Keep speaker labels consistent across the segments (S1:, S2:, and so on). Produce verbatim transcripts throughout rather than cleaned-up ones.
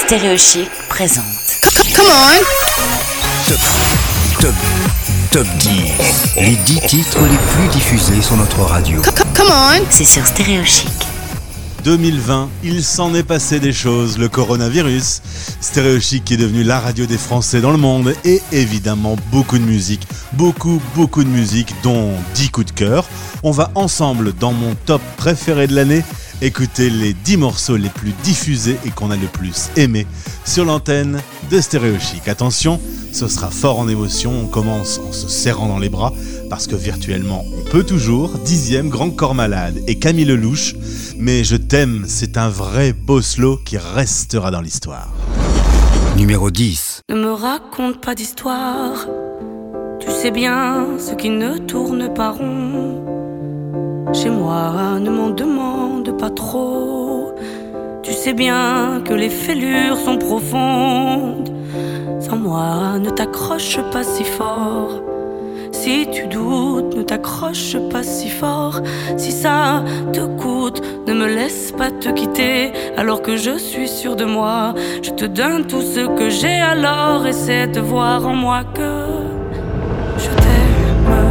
S1: Stéréo Chic présente.
S2: Come on!
S3: Top, top, top dix. Les dix titres les plus diffusés sur notre radio.
S2: Come on!
S1: C'est sur Stéréo Chic.
S4: deux mille vingt, il s'en est passé des choses, le coronavirus, Stéréo Chic qui est devenu la radio des Français dans le monde et évidemment beaucoup de musique, beaucoup beaucoup de musique dont dix coups de cœur. On va ensemble dans mon top préféré de l'année écouter les dix morceaux les plus diffusés et qu'on a le plus aimé sur l'antenne de Stéréo Chic. Attention, ce sera fort en émotion, on commence en se serrant dans les bras parce que virtuellement on peut toujours. Dixième, Grand Corps Malade et Camille Lelouch. Mais je t'aime, c'est un vrai beau slow qui restera dans l'histoire.
S3: Numéro dix.
S5: Ne me raconte pas d'histoire, tu sais bien ce qui ne tourne pas rond. Chez moi, ne m'en demande pas trop, tu sais bien que les fêlures sont profondes. Sans moi, ne t'accroche pas si fort. Si tu doutes, ne t'accroche pas si fort. Si ça te coûte, ne me laisse pas te quitter. Alors que je suis sûre de moi, je te donne tout ce que j'ai. Alors essaie de voir en moi que je t'aime.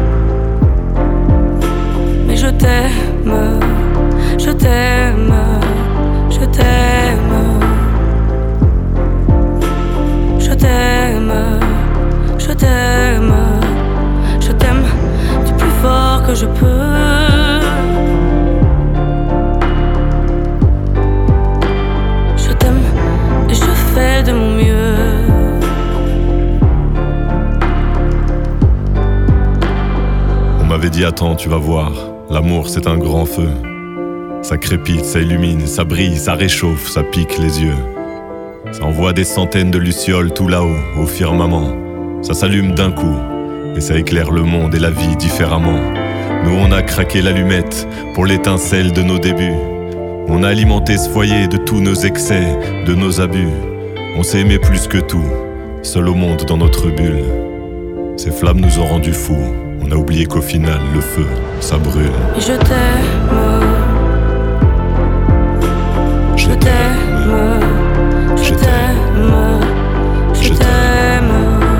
S5: Mais je t'aime, je t'aime, je t'aime. Je t'aime, je t'aime. Je t'aime du plus fort que je peux. Je t'aime et je fais de mon mieux.
S6: On m'avait dit attends, tu vas voir, l'amour c'est un grand feu. Ça crépite, ça illumine, ça brille, ça réchauffe, ça pique les yeux. Ça envoie des centaines de lucioles tout là-haut, au firmament. Ça s'allume d'un coup et ça éclaire le monde et la vie différemment. Nous on a craqué l'allumette pour l'étincelle de nos débuts. On a alimenté ce foyer de tous nos excès, de nos abus. On s'est aimé plus que tout, seul au monde dans notre bulle. Ces flammes nous ont rendus fous. On a oublié qu'au final le feu, ça brûle.
S5: Et je t'aime, je t'aime, je t'aime, je t'aime.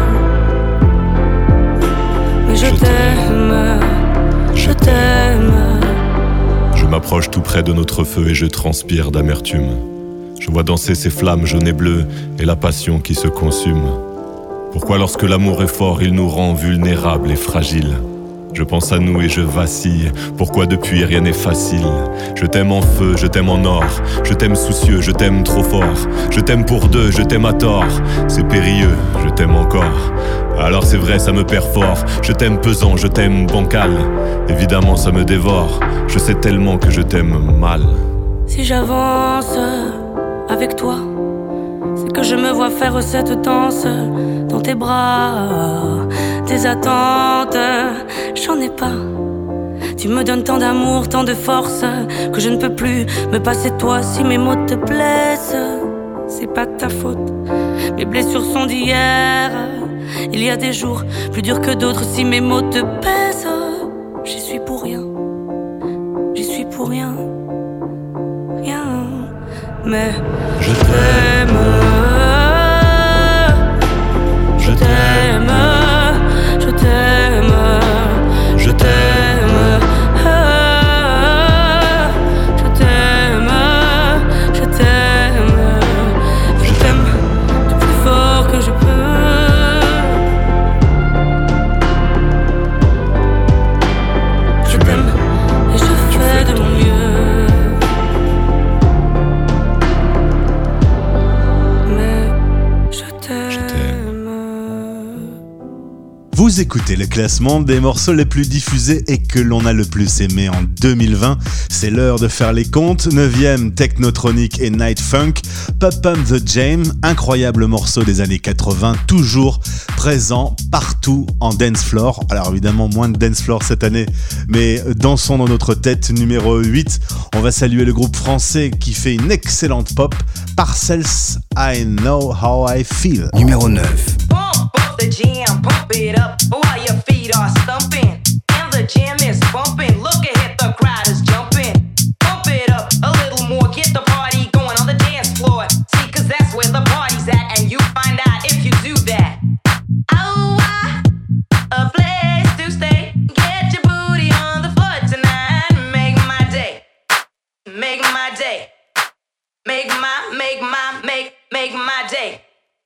S5: Mais je t'aime, je t'aime.
S6: Je m'approche tout près de notre feu et je transpire d'amertume. Je vois danser ces flammes jaunes et bleues et la passion qui se consume. Pourquoi lorsque l'amour est fort, il nous rend vulnérables et fragiles? Je pense à nous et je vacille. Pourquoi depuis rien n'est facile? Je t'aime en feu, je t'aime en or. Je t'aime soucieux, je t'aime trop fort. Je t'aime pour deux, je t'aime à tort. C'est périlleux, je t'aime encore. Alors c'est vrai, ça me perd fort. Je t'aime pesant, je t'aime bancal. Évidemment ça me dévore. Je sais tellement que je t'aime mal.
S5: Si j'avance avec toi, c'est que je me vois faire cette danse dans tes bras. Tes attentes, j'en ai pas. Tu me donnes tant d'amour, tant de force, que je ne peux plus me passer de toi. Si mes mots te blessent, c'est pas de ta faute. Mes blessures sont d'hier. Il y a des jours plus durs que d'autres. Si mes mots te pèsent, j'y suis pour rien. J'y suis pour rien. Rien. Mais je t'aime. Je t'aime. Je t'aime. Je t'aime. Je t'aime. Je t'aime. Je t'aime du plus fort que je peux. Je t'aime et je fais de mon mieux. Mais je t'aime.
S4: Vous écoutez le classement des morceaux les plus diffusés et que l'on a le plus aimé en deux mille vingt. C'est l'heure de faire les comptes. neuvième, Technotronic et Night Funk. Pop Pump the Jam, incroyable morceau des années quatre-vingts, toujours présent partout en dance floor. Alors évidemment, moins de dance floor cette année, mais dansons dans notre tête. Numéro huit, on va saluer le groupe français qui fait une excellente pop, Parcells, I Know How I Feel.
S3: Numéro neuf.
S7: Pump up the jam, pump it up while your feet are stumping. And the jam is bumping. Look ahead, the crowd is jumping. Pump it up a little more, get the party going on the dance floor. See, cause that's my, make my, make, make my day.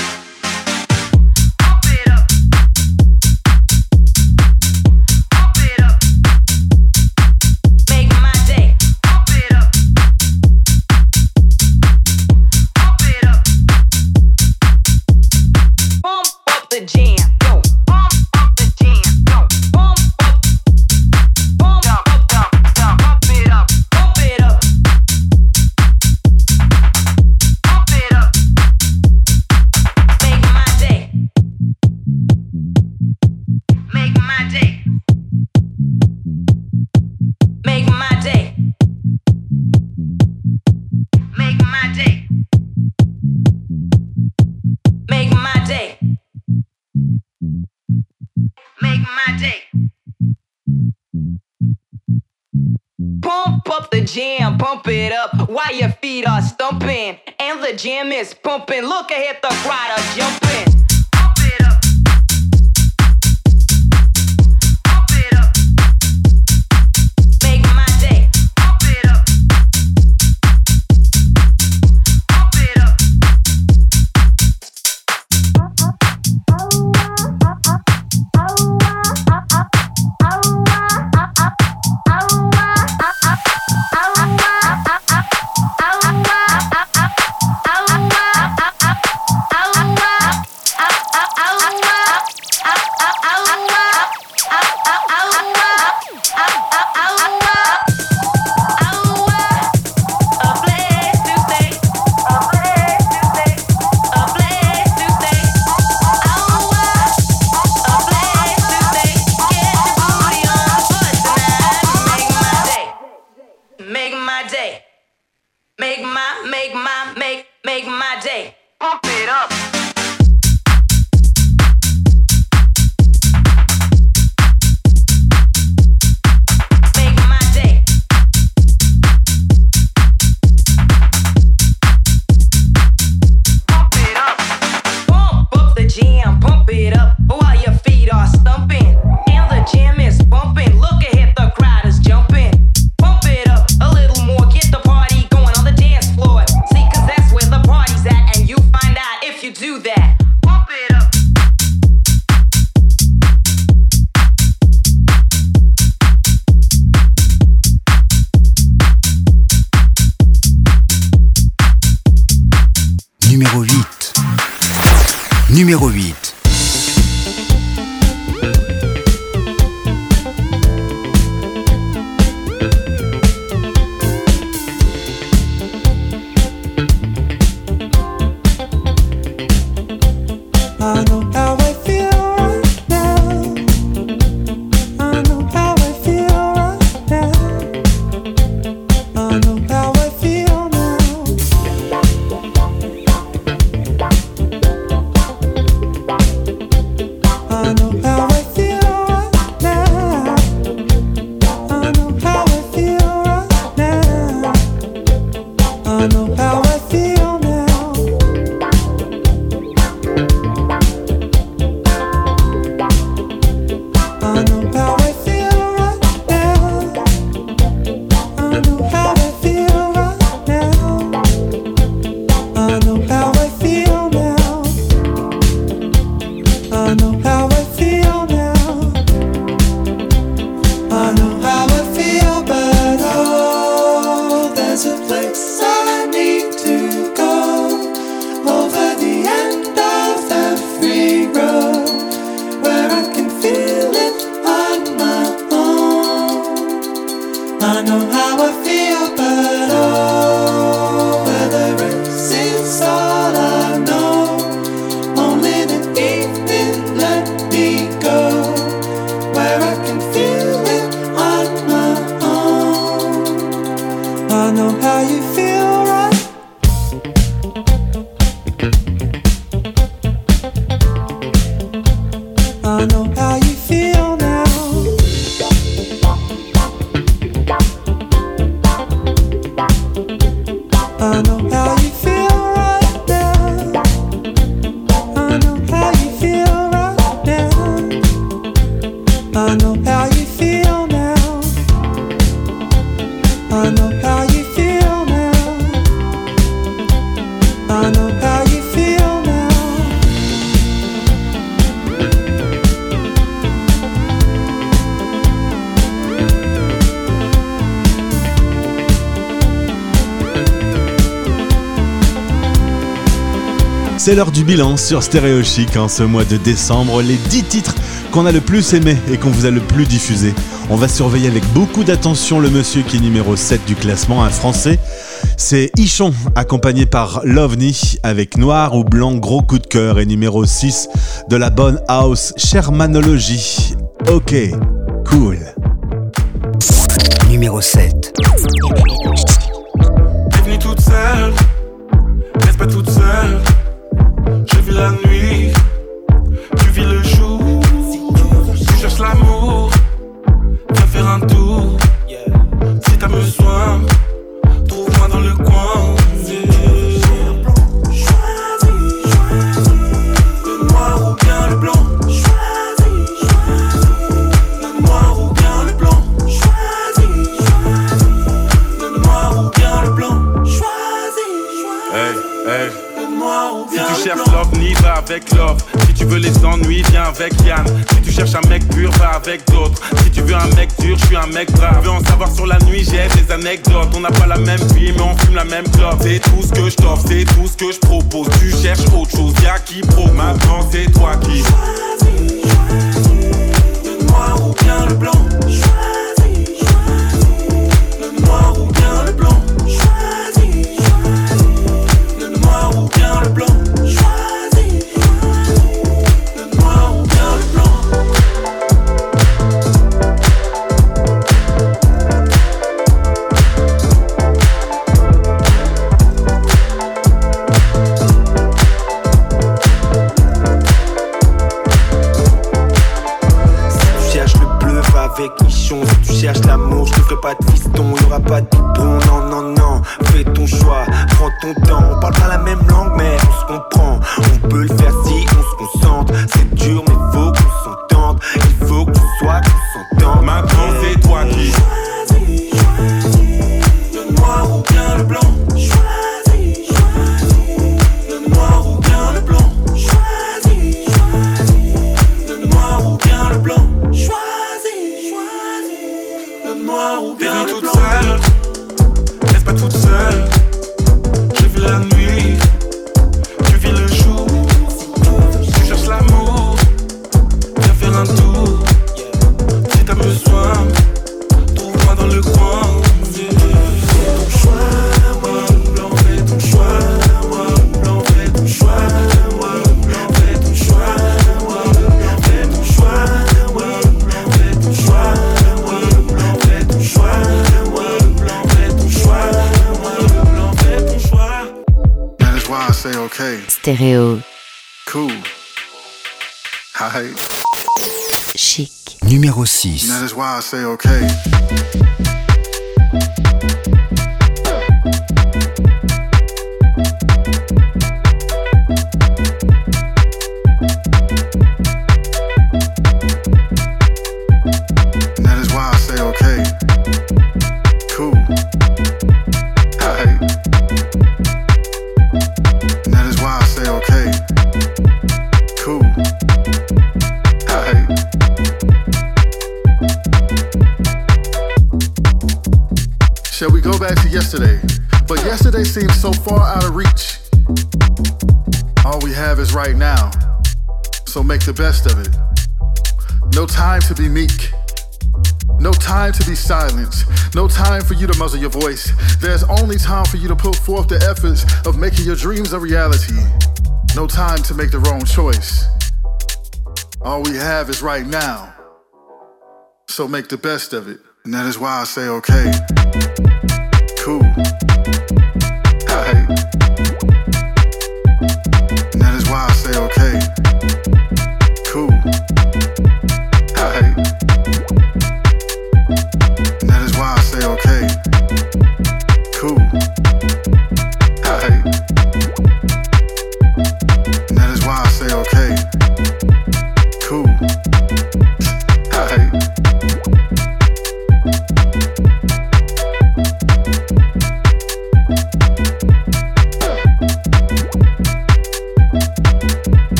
S7: Jam, pump it up while your feet are stumping, and the jam is pumping. Look ahead, the crowd are jumping. Pump it up. Pump it up. Make my day. Pump it up. Pump it up.
S3: Numéro huit. Numéro huit.
S8: I know how I feel right now. I know how I feel right now. I know how I feel now. I know how I feel right now. I know how I feel right now. I know how I feel now. I know how I feel right now. I know how I feel right now. I know how I feel now. I know how I feel now. I know how I feel, but oh, there's a place I need to go, over the end of every road, where I can feel it on my own. I know how I feel, but oh, where there is, it's all I know. Only the evening let me go, where I can feel it on my own. I know how you feel, right? I know how you feel now. I know how you feel right now. I know how you feel right now. I know how you feel now. I know how you feel now. I know how you feel now.
S4: C'est l'heure du bilan sur Stéréo Chic en ce mois de décembre, les dix titres qu'on a le plus aimé et qu'on vous a le plus diffusé. On va surveiller avec beaucoup d'attention le monsieur qui est numéro sept du classement, un français. C'est Ichon, accompagné par Lovni avec Noir ou Blanc, gros coup de cœur, et numéro six de la bonne house Shermanology. Ok, cool.
S3: Numéro sept.
S9: T'es venue toute seule, reste pas toute seule. Je vis la nuit, tu vis le jour. Tu cherches l'amour, viens faire un tour. Si t'as besoin, trouve-moi dans le coin. Choisis, choisis, le noir ou bien le blanc. Choisis, choisis, le noir ou bien le blanc. Choisis, choisis, le noir ou bien le blanc. Choisis, choisis. Hey, hey. Si tu cherches love, ni va avec love. Si tu veux les ennuis, viens avec Yann. Si tu cherches un mec pur, va avec d'autres. Si tu veux un mec dur, je suis un mec brave. Tu veux en savoir sur la nuit, j'ai des anecdotes. On n'a pas la même vie, mais on fume la même clope. C'est tout ce que je t'offre, c'est tout ce que je propose. Tu cherches autre chose, y'a qui propose. Maintenant c'est toi qui choisis, choisis, le noir ou bien le blanc. Choisis, choisis, le noir ou bien le blanc. Choisis, choisis, le noir ou bien le blanc. Choisis, choisis, le noir ou bien le blanc. Si tu cherches le bleu, va avec Michon. Si tu cherches l'amour, je te ferai pas de fiston. Y'aura pas de bon, non, non, non. Fais ton choix, prends ton temps. On parle pas la même langue, mais on se comprend. On peut le faire si on se concentre. C'est dur, mais faut qu'on s'entende. Il faut qu'on soit, qu'on s'entende. Maintenant, c'est toi qui choisis, choisis, le noir ou bien le blanc. Choisis, choisis, le noir ou bien le blanc. Choisis, choisis, le noir ou bien le blanc. Choisis, choisis, le noir ou bien le blanc. Reste pas toute seule. Je vis la nuit, tu vis le jour. Tu cherches l'amour, viens faire un tour. Si t'as besoin, trouve-moi dans le coin. Fais ton choix, blanc, fais ton choix. Blanc, fais ton choix. Blanc, fais ton choix. Blanc, fais ton choix. Blanc, fais ton choix. Blanc, fais ton choix. Blanc, fais ton choix. Blanc, fais ton choix.
S10: That is why I say okay.
S1: Stéréo
S10: Cool. Hi.
S1: Chic.
S3: Numéro six.
S10: That is why I say okay. That is why I say okay. Cool. Hi. That is why I say okay. Cool. Hi. Shall we go back to yesterday? But yesterday seems so far out of reach. All we have is right now, so make the best of it. No time to be meek. No time to be silent. No time for you to muzzle your voice. There's only time for you to put forth the efforts of making your dreams a reality. No time to make the wrong choice. All we have is right now, so make the best of it. And that is why I say okay. Cool. Hi. And that is why I say okay. Cool. Hi. And that is why I say okay. Cool. Hi. And that is why I say okay. Cool. Hi.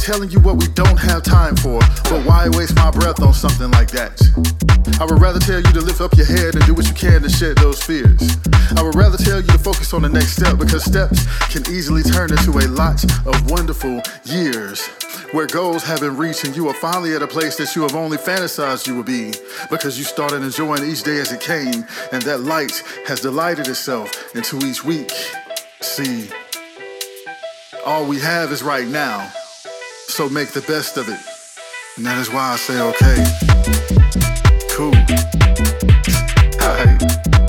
S10: telling you what we don't have time for, but why waste my breath on something like that? I would rather tell you to lift up your head and do what you can to shed those fears. I would rather tell you to focus on the next step, because steps can easily turn into a lot of wonderful years, where goals have been reached and you are finally at a place that you have only fantasized you would be, because you started enjoying each day as it came, and that light has delighted itself into each week. See, all we have is right now, so make the best of it. And that is why I say okay, cool, alright.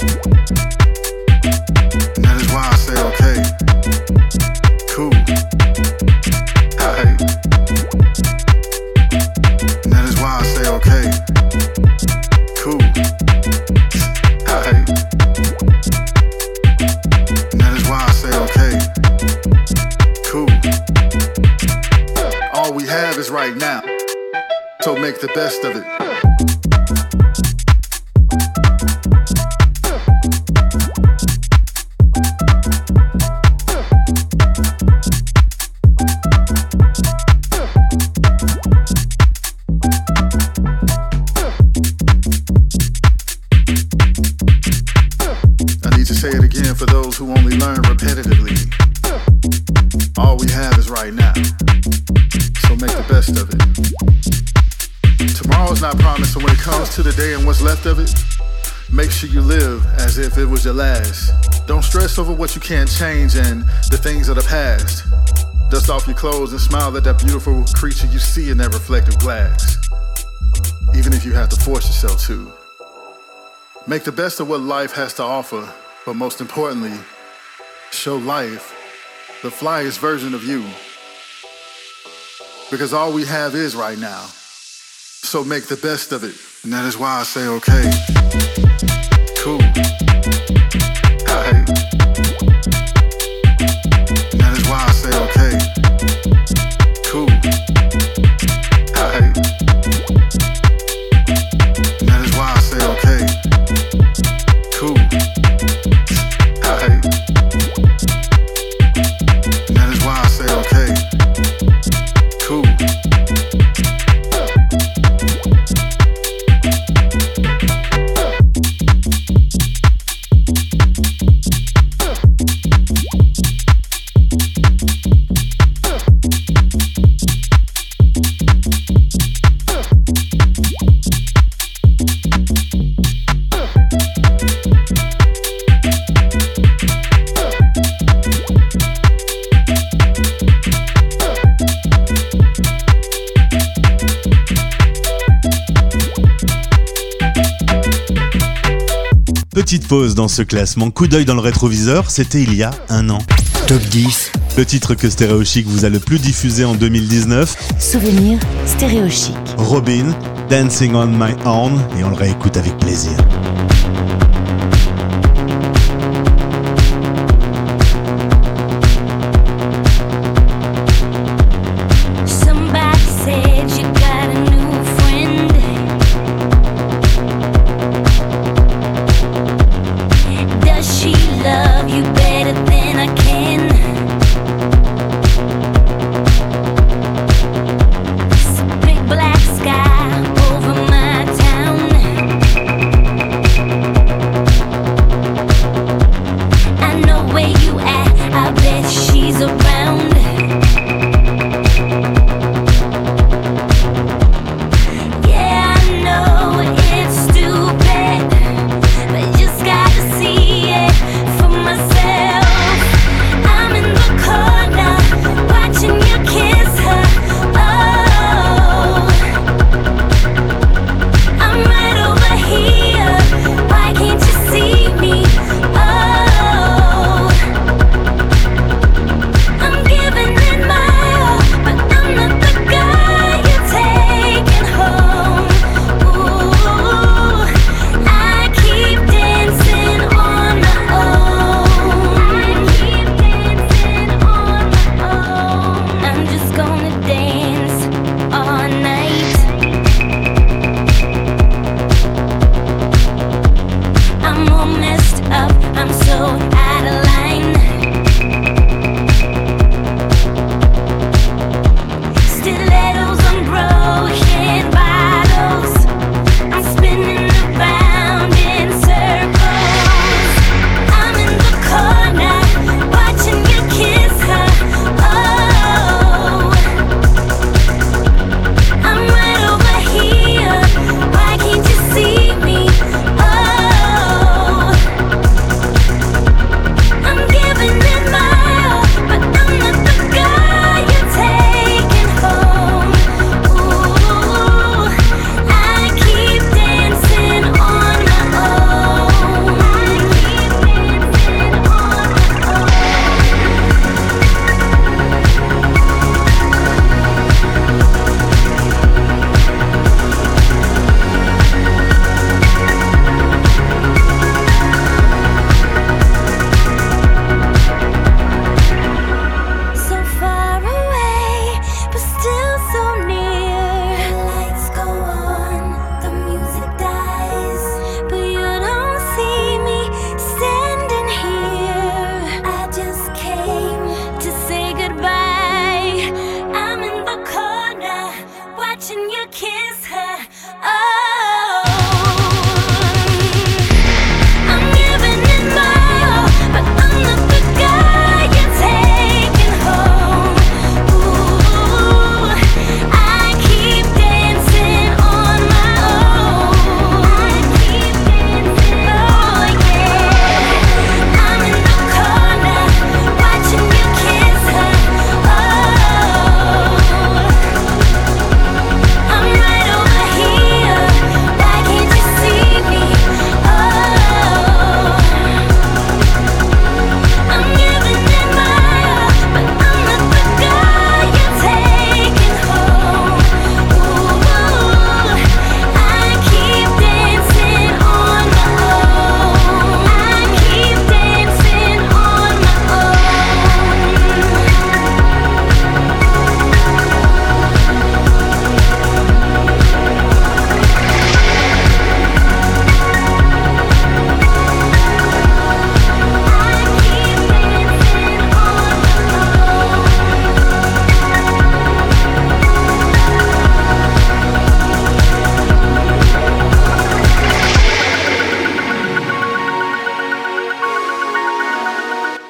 S10: And that is why I say okay, cool, alright. And that is why I say okay, cool, alright. And that is why I say okay, cool. All we have is right now, so make the best of it. I need to say it again for those who only learn repetitively. All we have is right now, so make the best of it. Tomorrow's not promised, so when it comes to the day and what's left of it, make sure you live as if it was your last. Don't stress over what you can't change and the things of the past. Dust off your clothes and smile at that beautiful creature you see in that reflective glass, even if you have to force yourself to. Make the best of what life has to offer, but most importantly, show life the flyest version of you. Because all we have is right now, so make the best of it. And that is why I say okay, cool, alright. And that is why I say okay, cool, alright. And that is why I say okay, cool, alright. And that is why I say okay, cool.
S4: Petite pause dans ce classement, coup d'œil dans le rétroviseur, c'était il y a un an.
S3: Top dix.
S4: Le titre que Stéréo Chic vous a le plus diffusé en deux mille dix-neuf.
S1: Souvenir Stéréo Chic.
S4: Robin, Dancing on My Own, et on le réécoute avec plaisir.
S11: Big black sky over my town.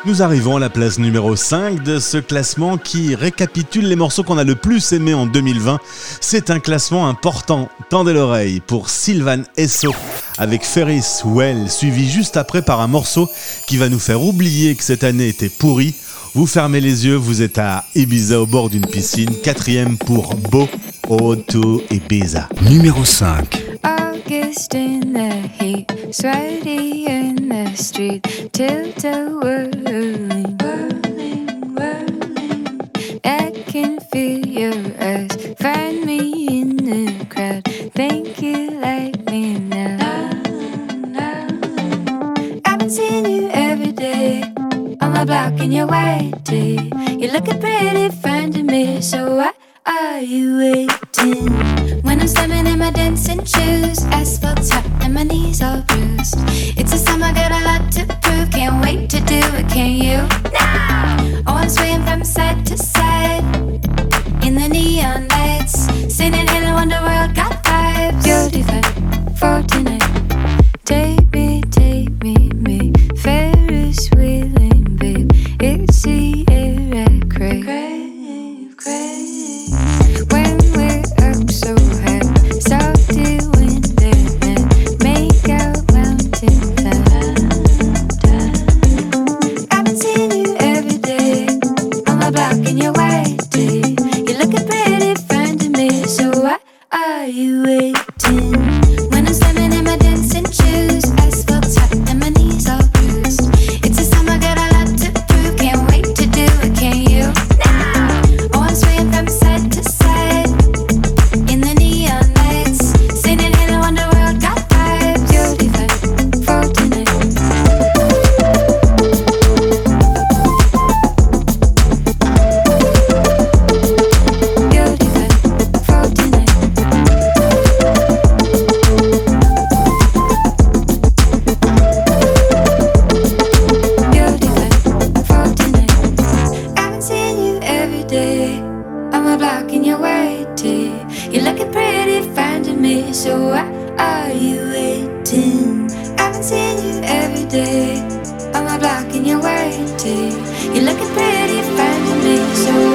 S4: Nous arrivons à la place numéro cinq de ce classement qui récapitule les morceaux qu'on a le plus aimés en deux mille vingt. C'est un classement important. Tendez l'oreille pour Sylvan Esso avec Ferris Well, suivi juste après par un morceau qui va nous faire oublier que cette année était pourrie. Vous fermez les yeux, vous êtes à Ibiza au bord d'une piscine. Quatrième pour Bo, Ode to Ibiza.
S3: Numéro cinq.
S11: August in the heat, sweaty in the street, tilted whirling, whirling, whirling. I can feel your eyes, find me in the crowd. Think you like me now? now, now. I've been seeing you every day on my block in your white tee. You're looking pretty fine to me, so why are you waiting? When I'm slamming in my dancing shoes, asphalt's hot and my knees all bruised. It's a summer, got a lot to prove. Can't wait to do it, can you? Now! Oh, I'm swaying from side to side in the neon lights, singing Hello Wonderworld, got vibes. You're divine for tonight. Take me, take me, me, Ferris wheeling, babe. It's the air I crave, crave, crave. When we're up so high, salty winter night, make out mountain time. I've been seeing you every day on my block in your white tee. You're looking pretty fine to me, so why are you waiting? When I'm slamming in my dancing shoes, asphalt's hot and my knees all bruised. It's a summer, got a lot to prove. Can't wait to do it, can you? Now! Oh, I'm swaying from side to side in the neon lights, singing Hello Wonderworld, got vibes. You're divine for tonight. You're divine for tonight. You're divine for tonight. I've been seeing you every day on my block in your white tee. You're looking pretty fine to me, so why are you waiting? I've been seeing you every day on my block in your white tee. You're looking pretty fine to me, so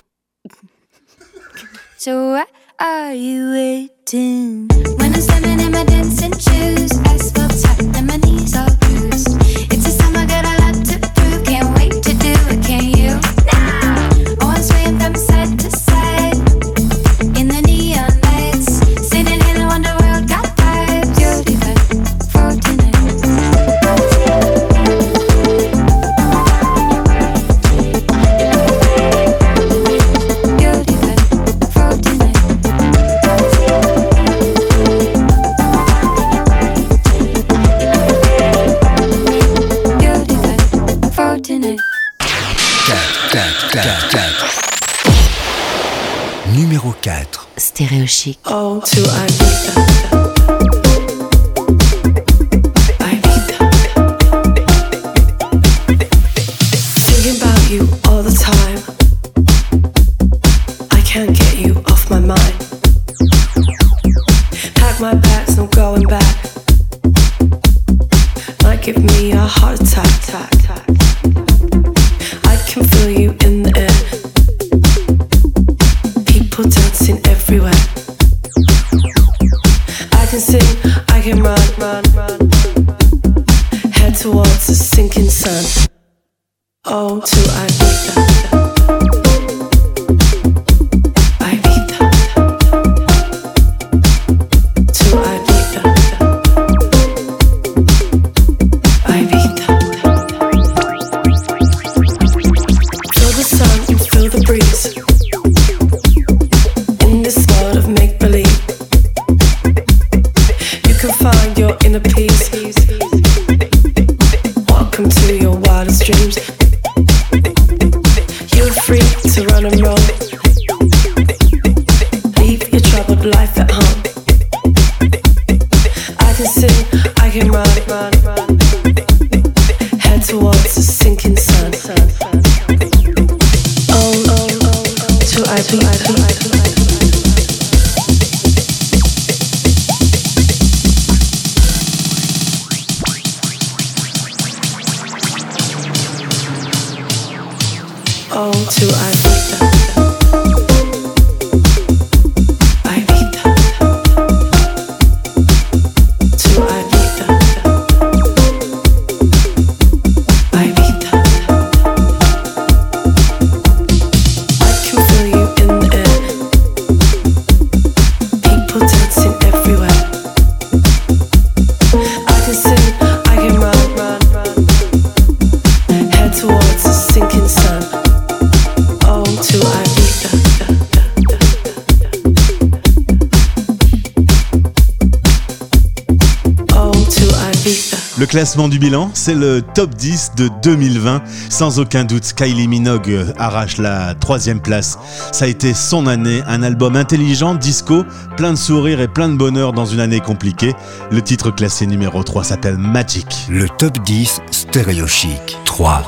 S11: so why are you waiting? When I'm slamming in my dancing shoes, asphalt's hot and my knees all bruised. It's a summer, got a lot to prove. Can't wait to do it, can you? Now! Oh, I'm swaying from side to side in the neon lights, singing Hello Wonderworld, got vibes. You're divine for tonight. You're divine for tonight. You're divine for tonight.
S3: quatre, quatre, quatre, quatre. Numéro quatre.
S1: Stéréo Chic.
S12: Oh, to Ibiza. Ibiza. Thinking about you all the time. I can't get you off my mind. Pack my bags, no going back. Might give me a heart attack. I can feel you in the air. People dancing everywhere. I can sing, I can run, run, run. Head towards the sinking sun. Oh, to Ibiza. Ibiza. To Ibiza. Ibiza. Feel the sun and feel the breeze. In this world of make-believe, you can find your inner peace. Welcome to your wildest dreams. You're free to run and roll. Leave your troubled life at home. I can sing, I can run, run, run. Head towards the sinking sun. Oh, oh, oh, to Ibiza. Oh, to Ibiza.
S4: Le classement du bilan, c'est le top dix de deux mille vingt. Sans aucun doute, Kylie Minogue arrache la troisième place. Ça a été son année, un album intelligent, disco, plein de sourires et plein de bonheur dans une année compliquée. Le titre classé numéro trois s'appelle Magic.
S3: Le top dix Stéréo Chic trois.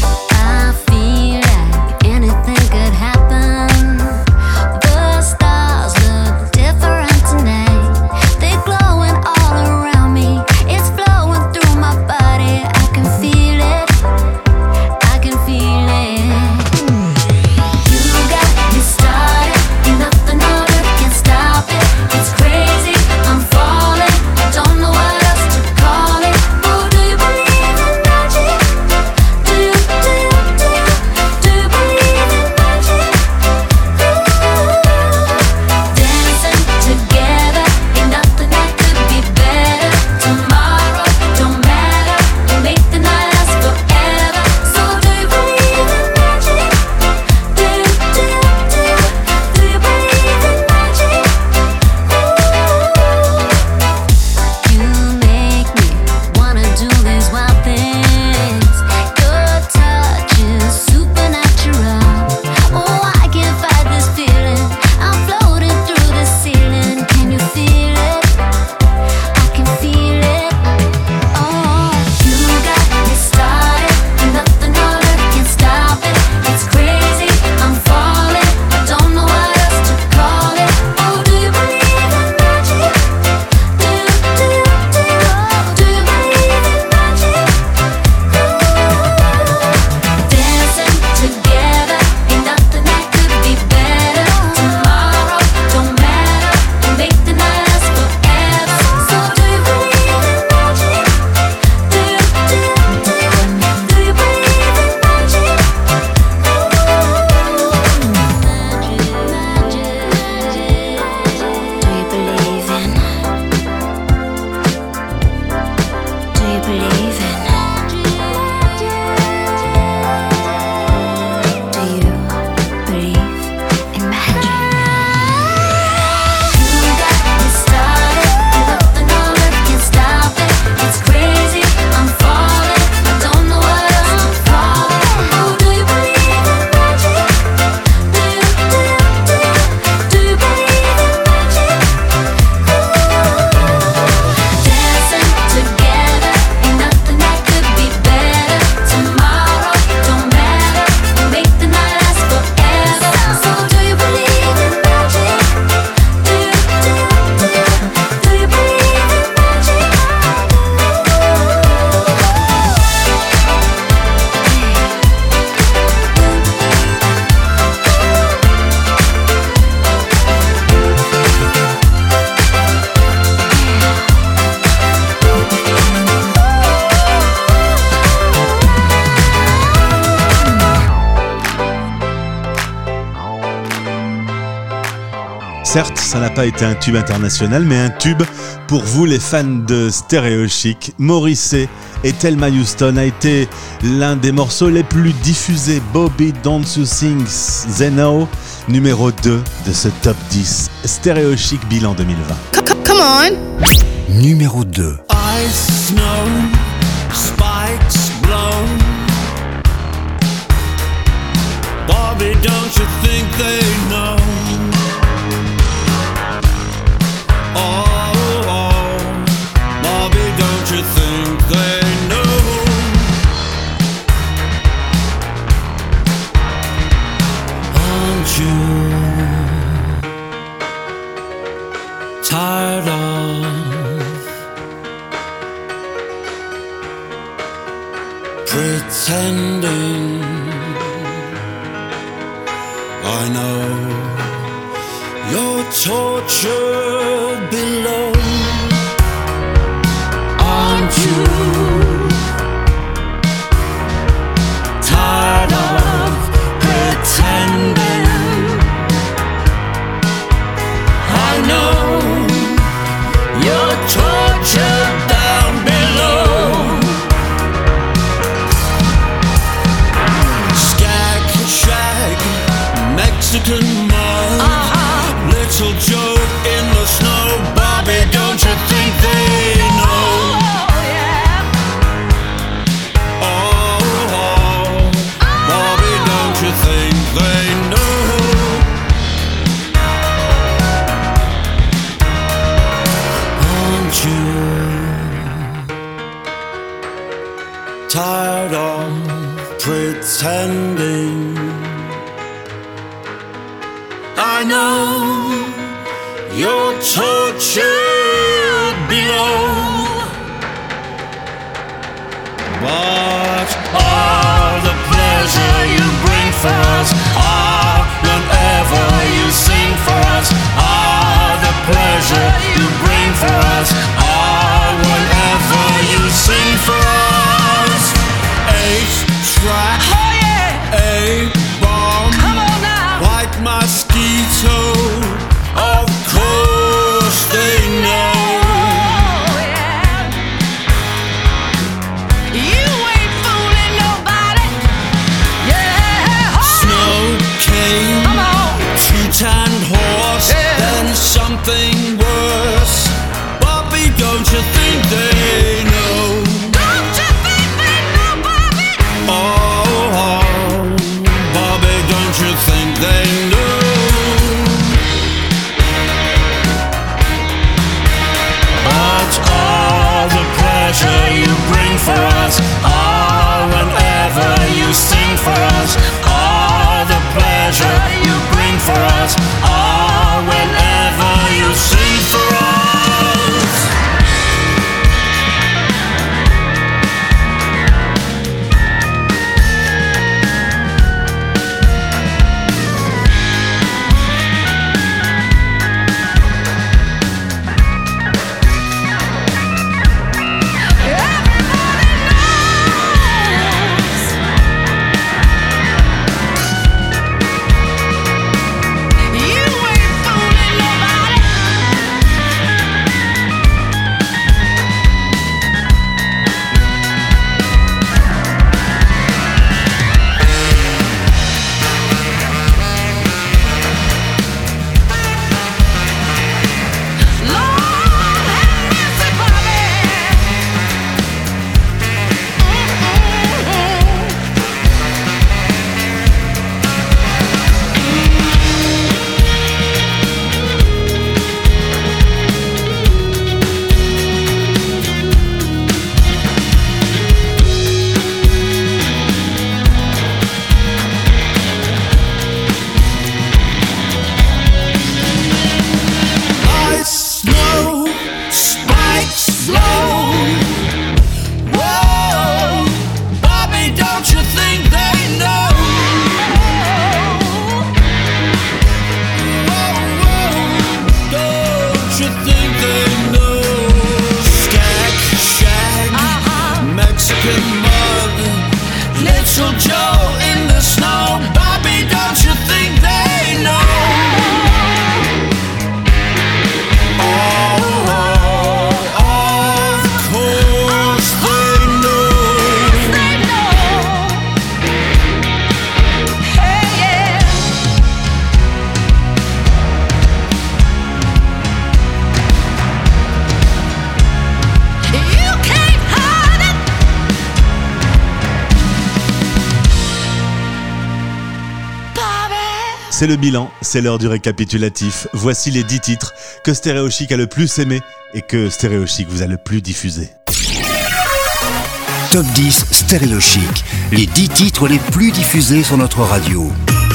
S4: Certes, ça n'a pas été un tube international, mais un tube pour vous les fans de Stéréo Chic. Morrissey et Thelma Houston a été l'un des morceaux les plus diffusés. Bobby Don't You Sing Zeno, numéro deux de ce top dix. Stéréo Chic bilan deux mille vingt.
S2: Come on!
S3: Numéro deux.
S8: Ice, snow, spikes, blow. Bobby, don't you think they know? Oh, oh, Bobby, don't you think they know? Aren't you tired of pretending I know you're tortured below. Aren't you tired of pretending? I know you're tortured down below. Skag, shag, Mexican mud, uh-huh. Little Joe in the snow. Bobby, don't you think they know? Oh, yeah. Oh, oh, Bobby, don't you think they know? Aren't you tired of pretending? I know you're tortured below, but all the pleasure you bring for us, all whenever you sing for us, all the pleasure you bring for us, all whenever you sing for us. Eight track, oh yeah, eight bomb, come on now, white mosquito, of course they know. Oh, yeah. You ain't fooling nobody. Yeah. Snow cane, come on, two-tanned horse, yeah. Then something worse. Bobby, don't you think they know? Don't you think they know, Bobby? Oh, oh, Bobby, don't you think they know? But all the pleasure you bring for us, all whenever you sing for us, all the pleasure you bring for us, all whenever you sing for us. Little Joe in the snow. Bobby, don't you think they know? Oh, oh, of course they know. They know. Hey, yeah. You can't hide it.
S4: C'est le bilan, c'est l'heure du récapitulatif. Voici les dix titres que Stéréo Chic a le plus aimé et que Stéréo Chic vous a le plus diffusé.
S3: Top dix Stéréo Chic, les dix titres les plus diffusés sur notre radio.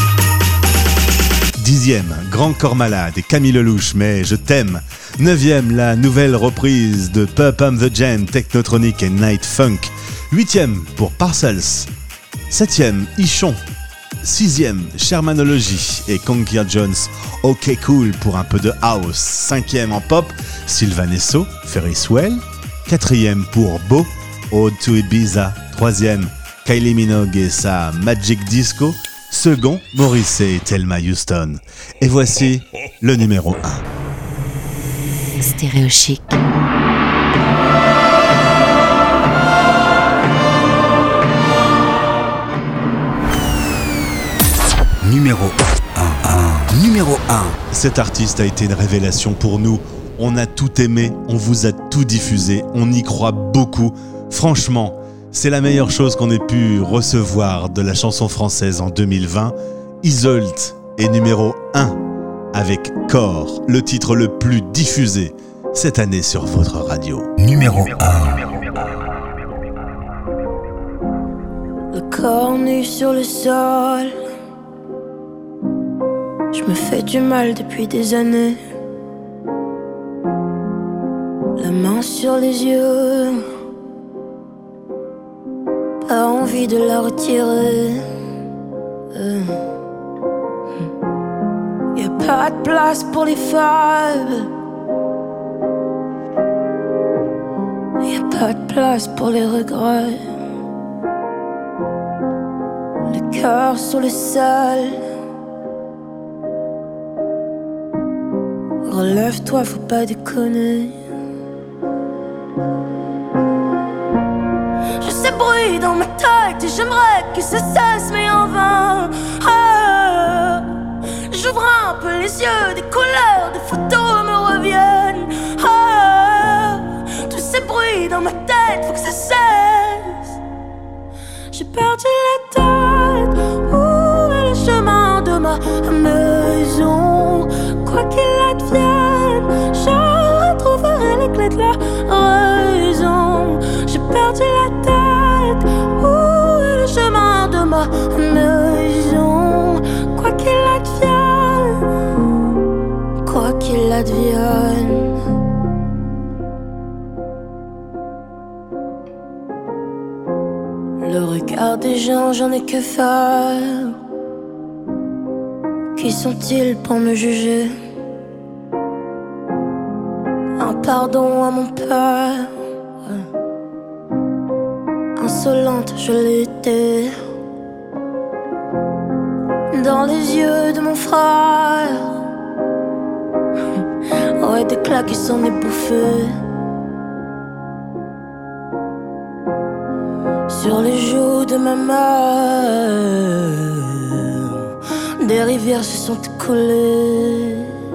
S4: Dixième, Grand Corps Malade et Camille Lelouch, mais je t'aime. Neuvième, la nouvelle reprise de Pup I'm the Jam, Technotronic et Night Funk. Huitième, pour Parcels. Septième, Ichon. Sixième, Shermanology et Konkia Jones, OK Cool pour un peu de house. Cinquième en pop, Sylvain Esso, Ferris Well. Quatrième pour Beau, Ode to Ibiza. Troisième, Kylie Minogue et sa Magic Disco. Second, Morrissey et Thelma Houston. Et voici le numéro un.
S1: Stéréo Chic.
S3: Numéro un. Numéro un.
S4: Cet artiste a été une révélation pour nous. On a tout aimé, on vous a tout diffusé, on y croit beaucoup. Franchement, c'est la meilleure chose qu'on ait pu recevoir de la chanson française en deux mille vingt. Isolde est numéro un avec Corps, le titre le plus diffusé cette année sur votre radio.
S3: Numéro un.
S13: Le corps nu sur le sol, je me fais du mal depuis des années. La main sur les yeux, pas envie de la retirer. euh. Y'a pas de place pour les fables, y'a pas de place pour les regrets. Le cœur sur le sol, relève-toi, faut pas déconner. Je sais bruit dans ma tête et j'aimerais que ça cesse mais en vain. Ah, j'ouvre un peu les yeux, des couleurs, des photos me reviennent. Ah, tous ces bruits dans ma tête, faut que ça cesse. J'ai perdu la tête, où est le chemin de ma maison? Quoi qu'il advienne, je retrouverai les clés de la raison. J'ai perdu la tête, où est le chemin de ma maison? Quoi qu'il advienne, quoi qu'il advienne. Le regard des gens, j'en ai que faire. Qui sont-ils pour me juger? Un pardon à mon père. Insolente, je l'étais. Dans les yeux de mon frère, ouais, des claques qui s'en est bouffé. Sur les joues de ma mère, des rivières se sont écoulées.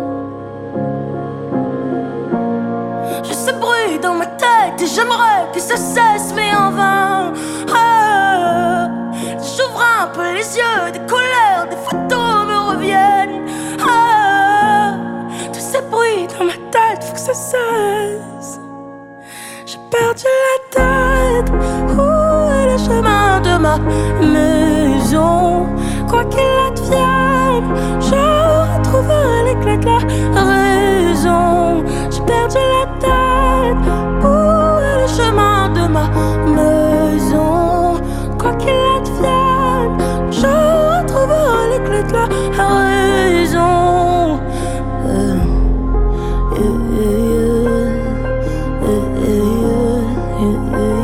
S13: Je sais bruit dans ma tête et j'aimerais que ça cesse mais en vain. Ah, j'ouvre un peu les yeux, des couleurs, des photos me reviennent. Ah, tous ces bruits dans ma tête, faut que ça cesse. J'ai perdu la tête, où est le chemin de ma maison? Quoi qu'il advienne, je retrouverai les clés de la raison. J'ai perdu la tête, où est le chemin de ma maison? Quoi qu'il advienne, je retrouverai les clés de la raison. euh, euh, euh, euh, euh, euh, euh, euh.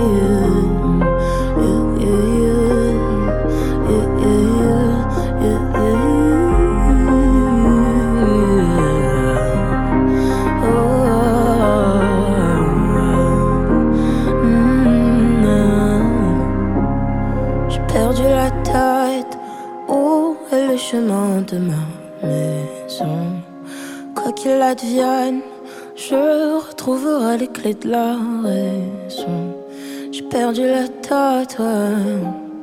S13: Chemin de ma maison, quoi qu'il advienne, je retrouverai les clés de la raison. J'ai perdu la tête, ouais.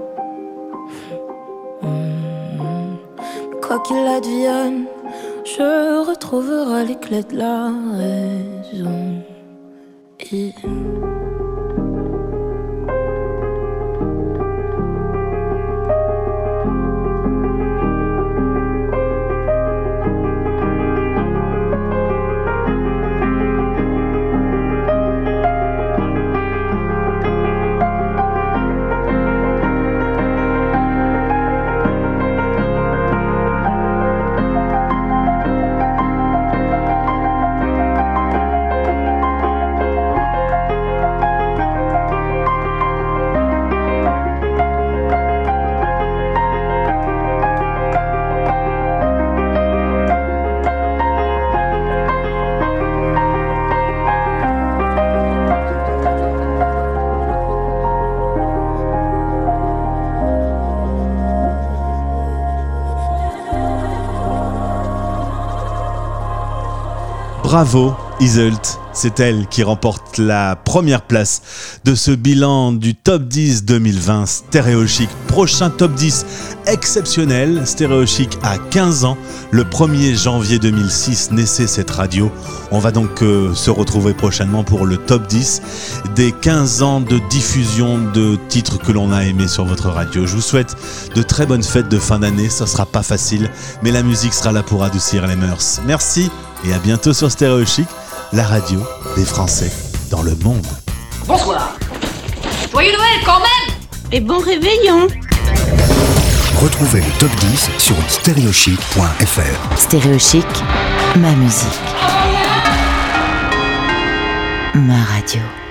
S13: mmh. Quoi qu'il advienne, je retrouverai les clés de la raison. Et...
S4: Bravo Iseult, c'est elle qui remporte la première place de ce bilan du Top dix deux mille vingt Stéréo Chic. Prochain Top dix exceptionnel, Stéréo Chic a quinze ans. Le premier janvier deux mille six naissait cette radio. On va donc euh, se retrouver prochainement pour le Top dix des quinze ans de diffusion de titres que l'on a aimés sur votre radio. Je vous souhaite de très bonnes fêtes de fin d'année. Ça sera pas facile, mais la musique sera là pour adoucir les mœurs. Merci et à bientôt sur Stéréo Chic, la radio des Français dans le monde.
S14: Bonsoir. Joyeux Noël quand même.
S15: Et bon réveillon.
S3: Retrouvez le Top dix sur stéréochic point f r.
S1: Stéréo Chic, ma musique. Ma radio.